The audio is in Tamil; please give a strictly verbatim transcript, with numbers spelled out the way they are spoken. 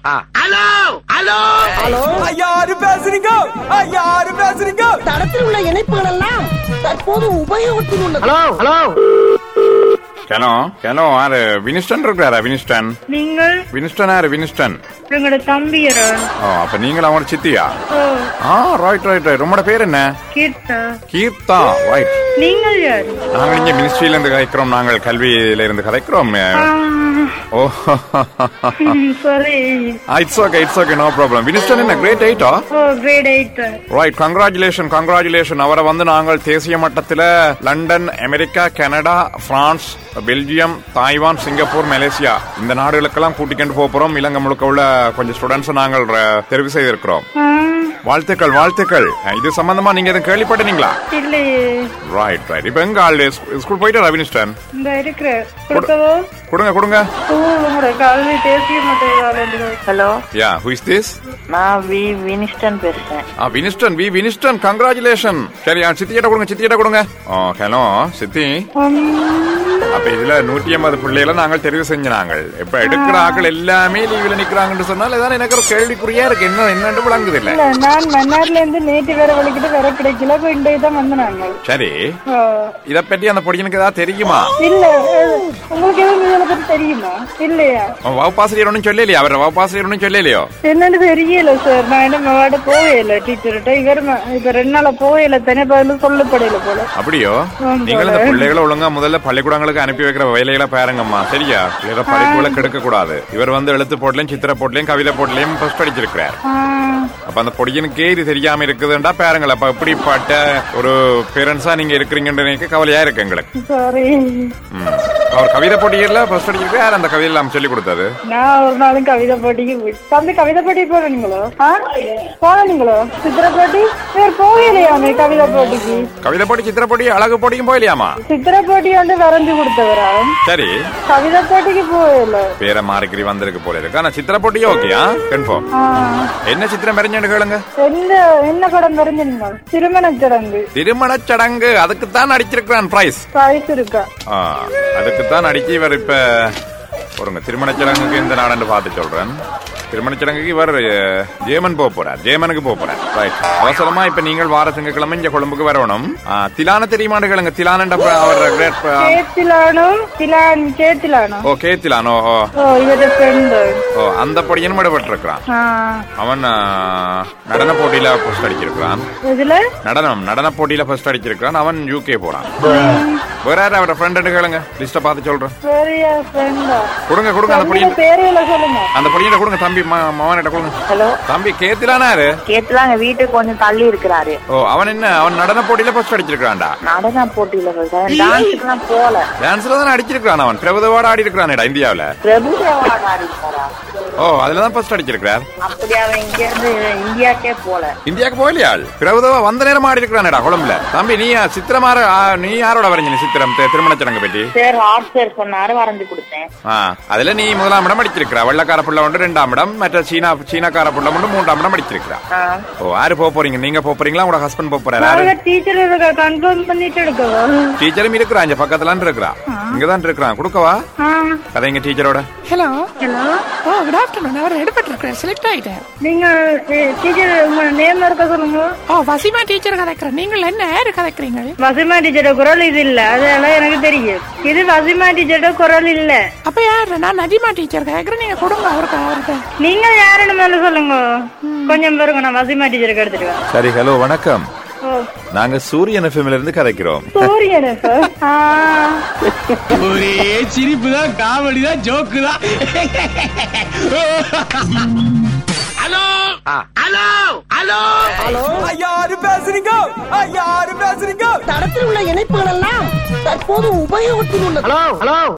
ஹலோ ஹலோ ஹலோ யாரு பேசுறீங்க? யாரு பேசுறீங்க? தடத்தில் உள்ள இணைப்புகள் எல்லாம் தற்போது உபயோகத்தில் உள்ளது. ஹலோ ஹலோ ஹலோ ஹலோ ஆறு வினிஸ்டன் இருக்கிறாரா? வினிஸ்டன் நீங்கள் வினிஸ்டன் ஆறு வினிஸ்டன் எங்களோட தம்பியரா? ஓ அப்ப நீங்களா அவங்களோட சித்தியா? ஆ ரைட் ரைட் ரைட். உங்களோட பேர் என்ன? கீர்த்தா. கீர்த்தா ரைட். நீங்கள் யாரு? நாங்கள் இங்க மினிஸ்ட்ரியில இருந்து கதைக்கிறோம். நாங்கள் கல்வியில இருந்து கதைக்கிறோம். ஓ sorry. It's okay it's okay no problem. Winston என்ன கிரேட் எயிட்டா? ஓ grade eight. Right congratulation congratulation. அவரை வந்து நாங்கள் தேசிய மட்டத்தில் London, America, Canada, France, Belgium, Taiwan, Singapore, Malaysia இந்த நாடுகளுக்கெல்லாம் கூட்டிக்கொண்டு போறோம். இலங்கை முழுக்க உள்ள கொஞ்சம் ஸ்டூடெண்ட்ஸ் நாங்கள் தெரிவு செய்திருக்கிறோம். வாழ்த்துக்கள் வாழ்த்துக்கள். இது சம்பந்தமா நீங்க எதுவும் கேள்விப்பட்டீங்களா? இல்லையே. Right right. இப்ப எங்க ஆள் ஸ்கூல் போயிட்டு வினிஸ்டன் இந்த இருக்கிற கொடுக்கவோ? கொடுங்க கொடுங்க. உங்களோட கல்வி தேசிய மட்டத்தில். Hello ya who is this? நான் வி வினிஸ்டன் பேசுறேன். ஆ வினிஸ்டன் வி வினிஸ்டன் கங்க்ராச்சுலேஷன். சரி சித்தியிட்ட கொடுங்க சித்தியிட்ட கொடுங்க. ஓ ஹலோ சித்தி. அப்ப இதுல நூற்றி ஐம்பது பிள்ளைகளை நாங்கள் தெரிவு செஞ்ச நாங்கள் இப்ப எடுக்கிற ஆக்கள் எல்லாமே லீவ்ல நிக்கிறாங்கன்னு சொன்னால் இதான் எனக்கு ஒரு கேள்விக்குறியா இருக்கு. என்ன என்னன்னு விளங்குது இல்ல. நான் மன்னார்ல இருந்து நேற்று வேற வலிக்கிட்டு வேற கிடைக்கல. இன்றைக்கு தான் வந்து நாங்கள். சரி இத பற்றி அந்த பொடியனுக்கு ஏதாவது தெரியுமா? இல்ல உங்களுக்கு எதுவும் இதை பத்தி தெரியுமா? இல்லையா? வகுப்பாசிரியர் ஒன்னும் சொல்லலையா? அவர் வகுப்பாசிரியர் ஒன்னும் சொல்லலையோ? என்னன்னு தெரியல சார். நான் என்ன மாவாட போகல டீச்சர்கிட்ட. இவர் இப்ப ரெண்டு நாள போகல. தனி பதிலும் சொல்லப்படையில போல. அப்படியோ? நீங்கள் இந்த பிள்ளைகளை ஒழுங்கா முதல்ல பள்ளிக்கூடங்களுக்கு அனுப்பி வைக்கிற வேலைகளை பாருங்கம்மா. சரியா? பிள்ளைகளை படிப்புகளை கெடுக்க கூடாது. இவர் வந்து எழுத்து போட்டிலையும் சித்திர போட்டிலையும் கவிதை போட்டிலையும் ஃபர்ஸ்ட் அடிச்சிருக்கிறார். அப்ப அந்த பொடியனுக்கே இது தெரியாம இருக்குதுன்றா பாருங்களேன். அப்ப எப்படிப்பட்ட ஒரு பேரண்ட்ஸா நீங்க இருக்கிறீங்கன்னு கவலையா இருக்கு எங்களுக்கு. அவர் கவிதை போட்டியில ஃபர்ஸ்ட் அடிச்சிருக்காரு. அந்த கவிதை எல்லாம் சொல்லி கொடுத்தது. நான் ஒரு நாளும் கவிதை போட்டிக்கு தம்பி கவிதை போட்டி போறீங்களோ? போனீங்களோ? சித்திர போட்டி வேறு போகலையாமே. கவிதை போட்டிக்கு கவிதை போட்டி சித்திர போட்டி அழகு போட்டிக்கும் போகலையாமா? சித்திர போட்டி வந்து வரைஞ்சு கொடுத்தவரா? சரி கவிதை போட்டிக்கு போகல. பேர மாறிக்கிரி வந்திருக்கு போல இருக்கு. ஆனா சித்திர போட்டியே ஓகேயா? கன்ஃபார்ம். என்ன சித்திரம் வரைஞ்சு கேளுங்க. என்ன என்ன படம் வரைஞ்சீங்க? திருமண சடங்கு. திருமண சடங்கு அதுக்கு தான் அடிச்சிருக்கான் பிரைஸ். பிரைஸ் இருக்கா? அதுக்கு தான் அடிச்சு இவர் இப்ப ஒருங்க திருமண சடங்குக்கு இந்த நாடு பார்த்து சொல்றேன். திருமண சடங்குக்கு இவர் ஜேமன் போக போறார். ஜேமனுக்கு போக போறார். ரைட். அவசரமா இப்ப நீங்கள் வார திங்கக்கிழமை இங்க கொழும்புக்கு வரணும். திலான தெரியுமான்னு கேளுங்க. திலான அவர் கிரேட் கேத்திலானோ திலான் கேத்திலானோ. ஓ கேத்திலானோ. ஓ இவர ஃப்ரெண்ட். ஓ அந்த பொடியனும் விடப்பட்டிருக்கிறான். அவன் நடன போட்டியில ஃபர்ஸ்ட் அடிச்சிருக்கான். இதுல நடனம் நடன போட்டியில ஃபர்ஸ்ட் அடிச்சிருக்கான். அவன் யூகே போறான். வேற யாரும் அவரோட ஃப்ரெண்ட் கேளுங்க. லிஸ்ட பார்த்து சொல்றேன். கொடுங்க கொடுங்க அந்த பொடியன் பேரையில சொல்லுங்க. அந்த பொடியனை கொடுங்க. தம்பி மவனிட்ட கொடுங்க. ஹலோ தம்பி கேத்திலானாரு? கேத்திலாங்க வீட்டுக்கு கொஞ்சம் தள்ளி இருக்கிறாரு. ஓ அவன் என்ன அவன் நடன போட்டியில ஃபர்ஸ்ட் அடிச்சிருக்கான்டா. நடன போட்டியில டான்ஸ்க்குலாம் போல. டான்ஸ்ல தான் அடிச்சிருக்கான். அவன் பிரபுதேவாட ஆடி இருக்கானேடா இந்தியாவுல. பிரபுதேவாட ஆடி இருக்காரா? ஓ அதுல தான் ஃபர்ஸ்ட் அடிச்சிருக்கார். அப்படியே அவன் இங்க இருந்து இந்தியாக்கே போல. இந்தியாக்கு போகலையா? பிரபுதேவா வந்த நேரம் ஆடி இருக்கானேடா கொழும்புல. தம்பி நீ சித்திரமார நீ யாரோட வரைஞ்ச சித்திரம் திருமண சடங்கு பற்றி? சார் ஹார்ட் சார் சொன்னாரு வரைஞ்சு கொடுத்தேன். அதுல நீ முதலாம் இடம் அடிச்சிருக்கா. வெள்ளக்கார புள்ள ஒன்று ரெண்டாம் இடம். மற்ற சீனா சீனாக்கார புள்ள ஒன்று மூன்றாம் இடம் அடிச்சிருக்கா. ஓ யாரு போக போறீங்க? நீங்க போக போறீங்களா? உங்களோட ஹஸ்பண்ட் போக போறாரு? டீச்சரும் இருக்கிறா. இங்க பக்கத்துல இருக்கிறா. இங்கதான் இருக்கிறான். கொடுக்கவா கதைங்க டீச்சரோட? Hello hello. ஓ குட் ஆஃப்டர்நூன். அவர் எடுபட்டிருக்கிறேன். செலக்ட் ஆயிட்டேன். நீங்க டீச்சர் உங்க நேம் இருக்க சொல்லுங்க. ஓ வசிமா டீச்சர் கதைக்கிறேன். நீங்கள் என்ன யாரு கதைக்கிறீங்க? வசிமா டீச்சரோட குரல் இது இல்ல. அதெல்லாம் எனக்கு தெரியும். இது வசிமா டீச்சரோட குரல் இல்ல. அப்ப யாரு? நான் நஜிமா டீச்சர் கேக்குறேன். நீங்க கொடுங்க அவருக்கு. அவருக்கு நீங்க யாருன்னு மேல சொல்லுங்க. கொஞ்சம் பாருங்க. நான் வசிமா டீச்சருக்கு எடுத்துட்டு. சரி ஹலோ வணக்கம். நாங்க சூரியன் எஃப்எம்ல இருந்து கதைக்கிறோம். சூரியன் எஃப்எம். ஒரே சிரிப்பு தான், காமெடி தான், ஜோக்கு தான். ஹலோ ஹலோ ஹலோ ஹலோ யாரு பேசுறீங்க? யாரு பேசுறீங்க? தடத்தில் உள்ள இணைப்புகள் எல்லாம் தற்போது உபயோகத்தில் உள்ளது. Hello hello